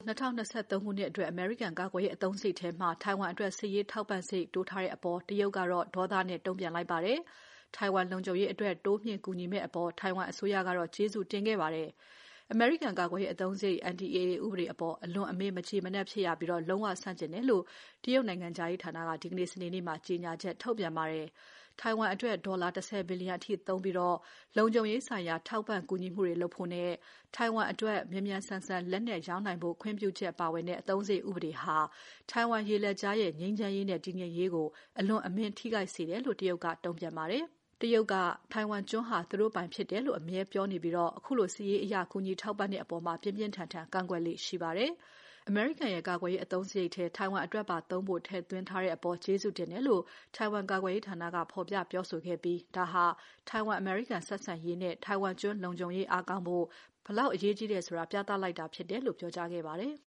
2023 ခုနှစ်အတွက်အမေရိကန်ကာကွယ်ရေးအသုံးစရိတ်ထဲမှာထိုင်ဝမ်အတွက်စစ်ရေးထောက်ပံ့စရိတ်တိုးထားတဲ့အပေါ်တရုတ်ကတော့ဒေါသနဲ့တုံ့ပြန်လိုက်ပါတယ်။ ထိုင်ဝမ်လုံခြုံရေးအတွက်တိုးမြှင့်ကူညီမယ့်အပေါ်ထိုင်ဝမ်အစိုးရကတော့ကျေးဇူးတင်ခဲ့ပါတယ်။ အမေရိကန်ကာကွယ်ရေးအသုံးစရိတ် NDAA ဥပဒေအပေါ်အလွန်အမင်းမကျေမနပ်ဖြစ်ရပြီးလုံးဝဆန့်ကျင်တယ်လို့တရုတ်နိုင်ငံခြားရေးဌာနကဒီကနေ့စနေနေ့မှာကြေညာချက်ထုတ်ပြန်ပါတယ်။ ထိုင်ဝမ်အတွက်ဒေါ်လာ10ဘီလီယံအထိသုံးပြီးလုံခြုံရေးဆိုင်ရာထောက်ပံ့ကူညီမှုတွေလုပ်ဖို့နဲ့ထိုင်ဝမ်အတွက်မြန်မြန်ဆန်ဆန်လက်နက်ရောင်းနိုင်ဖို့ခွင့်ပြုချက်ပါဝင်တဲ့အသုံးစရိတ်ဥပဒေဟာထိုင်ဝမ်ရေလက်ကြားရဲ့ငြိမ်းချမ်းရေးနဲ့တည်ငြိမ်ရေးကိုအလွန်အမင်းထိခိုက်စေတယ်လို့တရုတ်ကတုံ့ပြန်ပါတယ်။ တရုတ်ကထိုင်ဝမ်ကျွန်းဟာသူတို့ပိုင်ဖြစ်တယ်လို့အမြဲပြောနေပြီးအခုလိုစစ်ရေးအရကူညီထောက်ပံ့တဲ့အပေါ်ပြင်းပြင်းထန်ထန်ကန့်ကွက်လေ့ရှိပါတယ်။ အမေရိကန်ရဲ့ကာကွယ်ရေးအသုံးစရိတ်ထဲထိုင်ဝမ်အတွက်ပါသုံးဖို့ထည့်သွင်းထားတဲ့အပေါ်ကျေးဇူးတင်တယ်လို့ထိုင်ဝမ်ကာကွယ်ရေးဌာနကဖော်ပြပြောဆိုခဲ့ပြီးဒါဟာထိုင်ဝမ်အမေရိကန်ဆက်ဆံရေးနဲ့ထိုင်ဝမ်ကျွန်းလုံခြုံရေးအားကောင်းဖို့ဘယ်လောက်အရေးကြီးတယ်ဆိုတာပြသလိုက်တာဖြစ်တယ်လို့ပြောကြားခဲ့ပါတယ်။